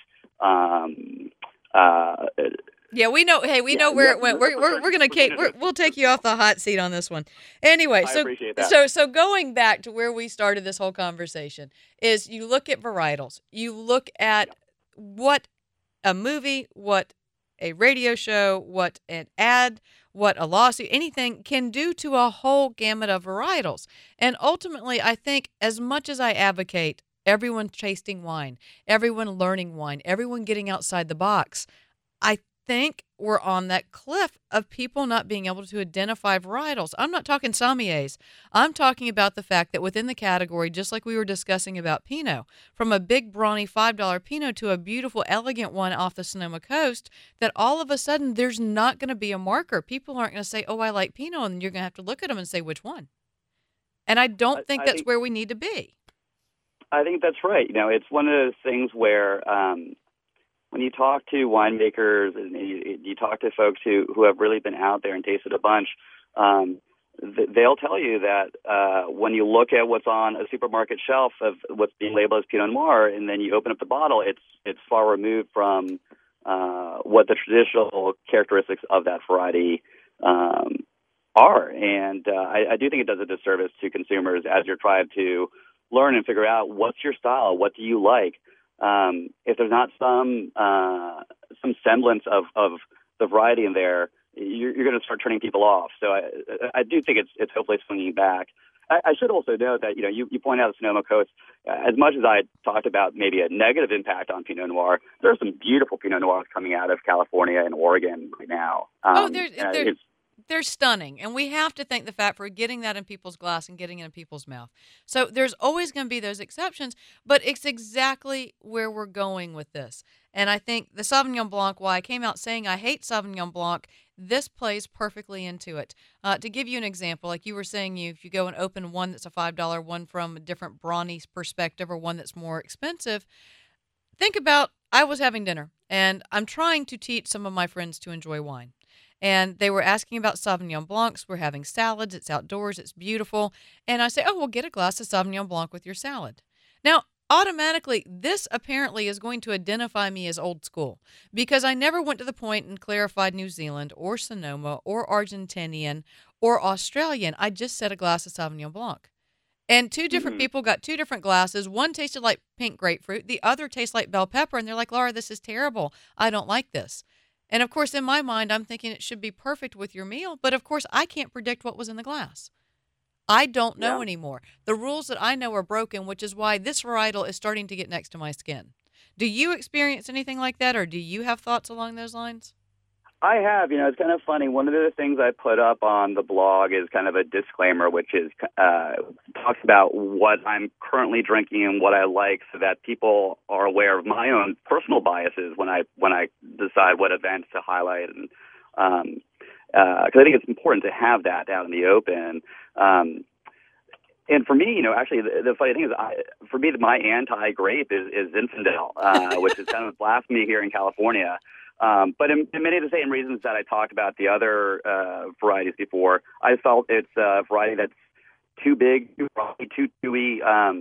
yeah, we know. Hey, we know where it went. We'll take you off the hot seat on this one. Anyway, I appreciate that. So going back to where we started this whole conversation is you look at varietals. You look at what a movie, what a radio show, what an ad, what a lawsuit, anything can do to a whole gamut of varietals. And ultimately, I think as much as I advocate everyone tasting wine, everyone learning wine, everyone getting outside the box, I think we're on that cliff of people not being able to identify varietals. I'm not talking sommeliers. I'm talking about the fact that within the category, just like we were discussing about Pinot, from a big brawny $5 Pinot to a beautiful, elegant one off the Sonoma coast, that all of a sudden there's not going to be a marker. People aren't going to say, oh, I like Pinot, and you're going to have to look at them and say which one. And I don't think that's where we need to be. I think that's right. It's one of those things where when you talk to winemakers and you talk to folks who have really been out there and tasted a bunch, they'll tell you that when you look at what's on a supermarket shelf of what's being labeled as Pinot Noir, and then you open up the bottle, it's far removed from what the traditional characteristics of that variety are. And I do think it does a disservice to consumers as you're trying to learn and figure out what's your style, what do you like. If there's not some semblance of the variety in there, you're going to start turning people off. So I do think it's hopefully swinging back. I should also note that you point out the Sonoma Coast. As much as I talked about maybe a negative impact on Pinot Noir, there are some beautiful Pinot Noirs coming out of California and Oregon right now. They're stunning, and we have to thank the fact for getting that in people's glass and getting it in people's mouth. So there's always going to be those exceptions, but it's exactly where we're going with this. And I think the Sauvignon Blanc, why I came out saying I hate Sauvignon Blanc, this plays perfectly into it. To give you an example, like you were saying, if you go and open one that's a $5, one from a different brawny perspective or one that's more expensive, think about, I was having dinner, and I'm trying to teach some of my friends to enjoy wine. And they were asking about Sauvignon Blancs. We're having salads. It's outdoors. It's beautiful. And I say, oh, well, get a glass of Sauvignon Blanc with your salad. Now, automatically, this apparently is going to identify me as old school because I never went to the point and clarified New Zealand or Sonoma or Argentinian or Australian. I just said a glass of Sauvignon Blanc. And two different people got two different glasses. One tasted like pink grapefruit. The other tastes like bell pepper. And they're like, Laura, this is terrible. I don't like this. And, of course, in my mind, I'm thinking it should be perfect with your meal. But, of course, I can't predict what was in the glass. I don't know anymore. The rules that I know are broken, which is why this varietal is starting to get next to my skin. Do you experience anything like that, or do you have thoughts along those lines? I have. It's kind of funny. One of the things I put up on the blog is kind of a disclaimer, which is talks about what I'm currently drinking and what I like, so that people are aware of my own personal biases when I decide what events to highlight, and because I think it's important to have that out in the open. And for me, actually, the funny thing is, for me, my anti-grape is Zinfandel, which is kind of blasphemy here in California. But in many of the same reasons that I talked about the other varieties before, I felt it's a variety that's too big, too frothy, too chewy,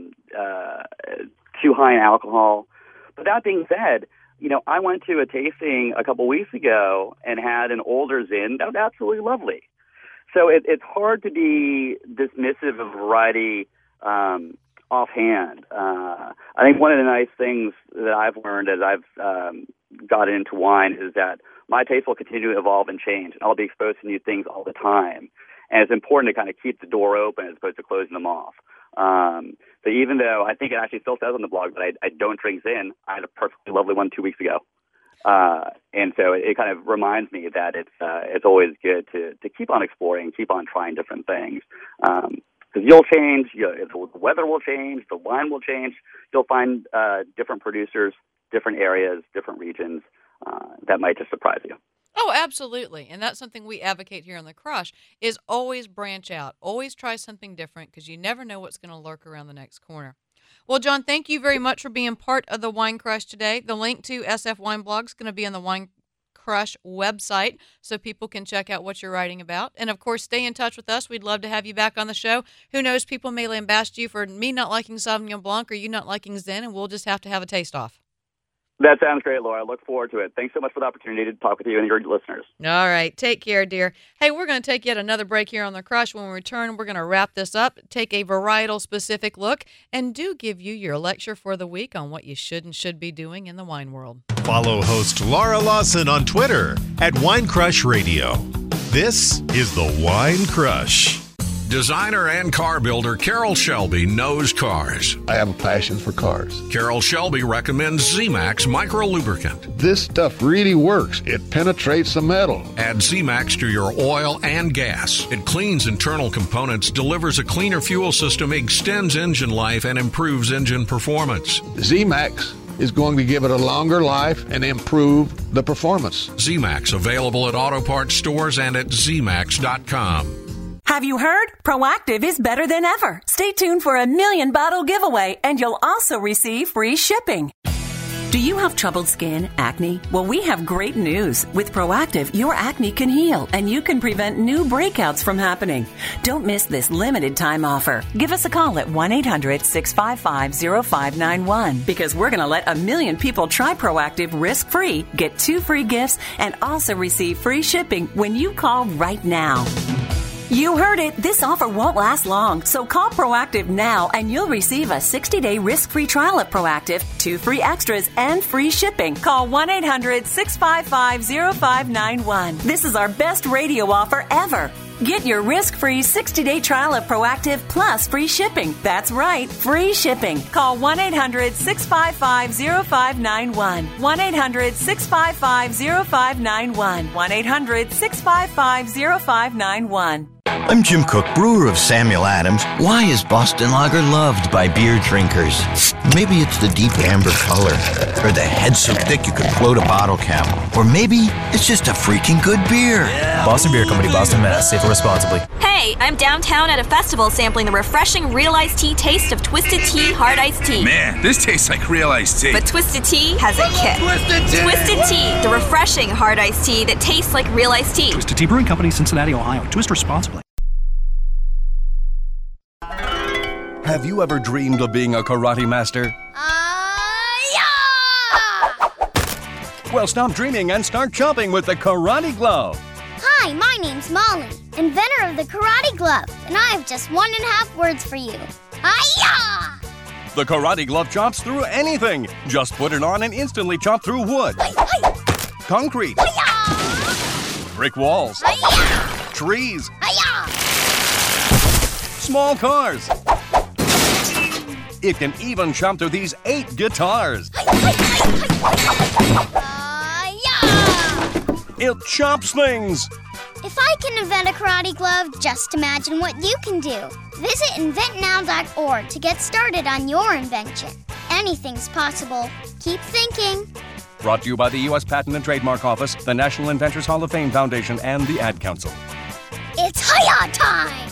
too high in alcohol. But that being said, I went to a tasting a couple weeks ago and had an older Zin that was absolutely lovely. So it's hard to be dismissive of variety offhand. I think one of the nice things that I've learned as I've gotten into wine is that my taste will continue to evolve and change, and I'll be exposed to new things all the time. And it's important to kind of keep the door open as opposed to closing them off. So even though I think it actually still says on the blog that I don't drink Zin, I had a perfectly lovely one 2 weeks ago. And so it kind of reminds me that it's always good to keep on exploring, keep on trying different things. Because you'll change, the weather will change, the wine will change. You'll find different producers, different areas, different regions that might just surprise you. Oh, absolutely. And that's something we advocate here on The Crush, is always branch out. Always try something different, because you never know what's going to lurk around the next corner. Well, John, thank you very much for being part of the Wine Crush today. The link to SF Wine Blog is going to be on the Wine Crush website, so people can check out what you're writing about. And, of course, stay in touch with us. We'd love to have you back on the show. Who knows, people may lambast you for me not liking Sauvignon Blanc or you not liking Zin, and we'll just have to have a taste-off. That sounds great, Laura. I look forward to it. Thanks so much for the opportunity to talk with you and your listeners. All right. Take care, dear. Hey, we're going to take yet another break here on The Crush. When we return, we're going to wrap this up, take a varietal-specific look, and do give you your lecture for the week on what you should and should be doing in the wine world. Follow host Laura Lawson on Twitter at Wine Crush Radio. This is the Wine Crush. Designer and car builder Carroll Shelby knows cars. I have a passion for cars. Carroll Shelby recommends Z-Max Micro Lubricant. This stuff really works. It penetrates the metal. Add Z-Max to your oil and gas. It cleans internal components, delivers a cleaner fuel system, extends engine life, and improves engine performance. Z-Max is going to give it a longer life and improve the performance. Z-Max, available at auto parts stores and at zmax.com. Have you heard? Proactive is better than ever. Stay tuned for a 1 million bottle giveaway, and you'll also receive free shipping. Do you have troubled skin, acne? Well, we have great news. With Proactive, your acne can heal, and you can prevent new breakouts from happening. Don't miss this limited time offer. Give us a call at 1-800-655-0591, because we're going to let 1 million people try Proactive risk-free, get 2 free gifts, and also receive free shipping when you call right now. You heard it. This offer won't last long, so call Proactive now and you'll receive a 60-day risk-free trial of Proactive, 2 free extras, and free shipping. Call 1-800-655-0591. This is our best radio offer ever. Get your risk-free 60-day trial of Proactive plus free shipping. That's right, free shipping. Call 1-800-655-0591. 1-800-655-0591. 1-800-655-0591. I'm Jim Cook, brewer of Samuel Adams. Why is Boston Lager loved by beer drinkers? Maybe it's the deep amber color, or the head so thick you could float a bottle cap, or maybe it's just a freaking good beer. Boston Beer Company, Boston, Mass. Safe responsibly. Hey, I'm downtown at a festival sampling the refreshing real iced tea taste of Twisted Tea Hard Iced Tea. Man, this tastes like real iced tea. But Twisted Tea has a kick. Twisted Tea, the refreshing hard iced tea that tastes like real iced tea. Twisted Tea Brewing Company, Cincinnati, Ohio. Twist responsibly. Have you ever dreamed of being a karate master? Yeah! Well, stop dreaming and start chopping with the Karate Glove. Hi, my name's Molly, inventor of the Karate Glove, and I have just 1.5 words for you. Hi-ya! The Karate Glove chops through anything. Just put it on and instantly chop through wood, concrete, brick walls, trees, small cars. It can even chop through these 8 guitars. It chops things. If I can invent a karate glove, just imagine what you can do. Visit inventnow.org to get started on your invention. Anything's possible. Keep thinking. Brought to you by the U.S. Patent and Trademark Office, the National Inventors Hall of Fame Foundation, and the Ad Council. It's Hiya time!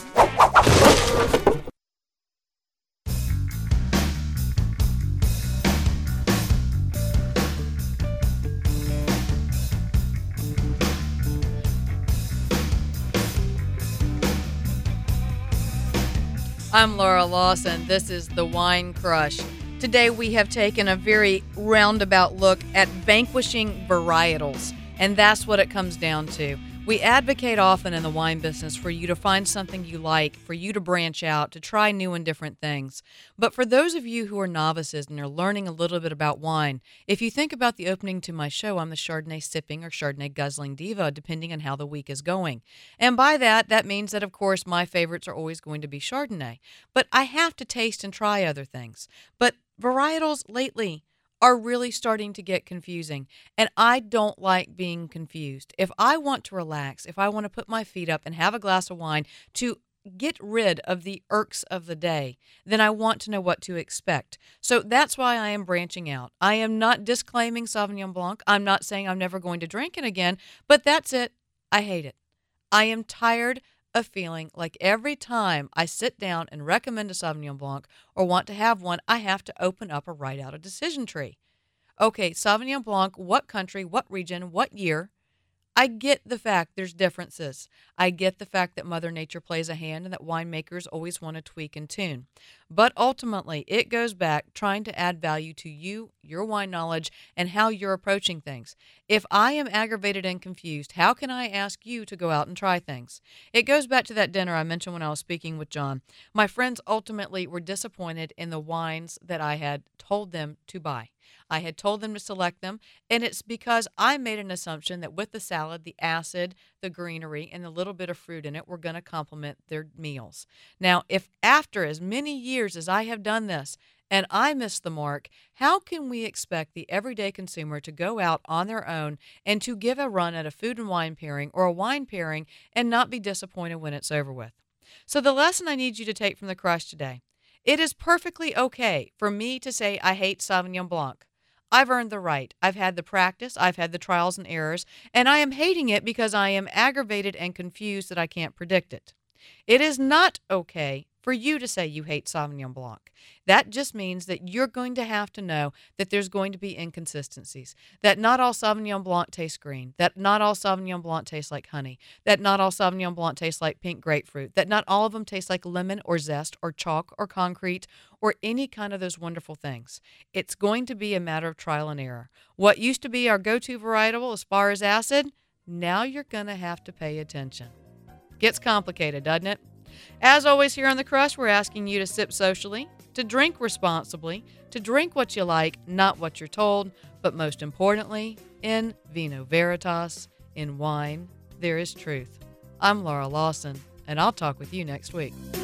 I'm Laura Lawson. This is The Wine Crush. Today we have taken a very roundabout look at vanquishing varietals, and that's what it comes down to. We advocate often in the wine business for you to find something you like, for you to branch out, to try new and different things. But for those of you who are novices and are learning a little bit about wine, if you think about the opening to my show, I'm the Chardonnay sipping or Chardonnay guzzling diva, depending on how the week is going. And by that means that, of course, my favorites are always going to be Chardonnay. But I have to taste and try other things. But varietals lately are really starting to get confusing, and I don't like being confused. If I want to relax, if I want to put my feet up and have a glass of wine to get rid of the irks of the day, then I want to know what to expect. So that's why I am branching out. I am not disclaiming Sauvignon Blanc. I'm not saying I'm never going to drink it again, but that's it. I hate it. I am tired of feeling like every time I sit down and recommend a Sauvignon Blanc or want to have one, I have to open up or write out a decision tree. Okay, Sauvignon Blanc, what country, what region, what year? I get the fact there's differences. I get the fact that Mother Nature plays a hand and that winemakers always want to tweak and tune. But ultimately, it goes back trying to add value to you, your wine knowledge, and how you're approaching things. If I am aggravated and confused, how can I ask you to go out and try things? It goes back to that dinner I mentioned when I was speaking with John. My friends ultimately were disappointed in the wines that I had told them to buy. I had told them to select them, and it's because I made an assumption that with the salad, the acid, the greenery, and the little bit of fruit in it were going to complement their meals. Now, if after as many years as I have done this, and I missed the mark, how can we expect the everyday consumer to go out on their own and to give a run at a food and wine pairing or a wine pairing and not be disappointed when it's over with? So the lesson I need you to take from the crush today, it is perfectly okay for me to say I hate Sauvignon Blanc. I've earned the right. I've had the practice. I've had the trials and errors, and I am hating it because I am aggravated and confused that I can't predict it. It is not okay for you to say you hate Sauvignon Blanc. That just means that you're going to have to know that there's going to be inconsistencies, that not all Sauvignon Blanc tastes green, that not all Sauvignon Blanc tastes like honey, that not all Sauvignon Blanc tastes like pink grapefruit, that not all of them taste like lemon or zest or chalk or concrete or any kind of those wonderful things. It's going to be a matter of trial and error. What used to be our go-to varietal as far as acid, now you're going to have to pay attention. Gets complicated, doesn't it? As always here on The Crush, we're asking you to sip socially, to drink responsibly, to drink what you like, not what you're told, but most importantly, in vino veritas, in wine, there is truth. I'm Laura Lawson, and I'll talk with you next week.